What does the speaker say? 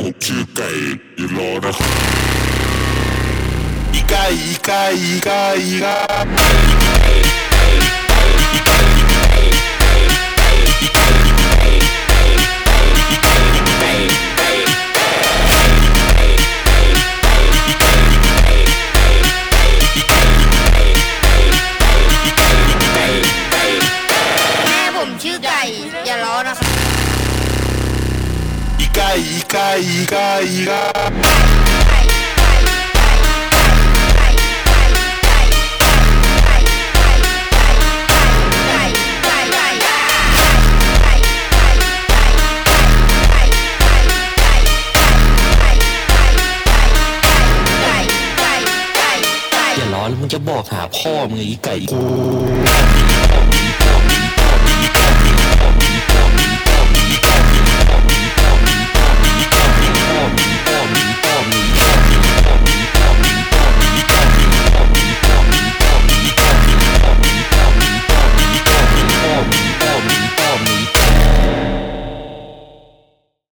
ผมชื่อไก่อย่ารอนะอีไก่อีไก่อีไก่อีไก่อีไก่อีไก่อีไก่อย่าล้อแล้วมึงจะบอกหาพ่อมึงไอ้ไก่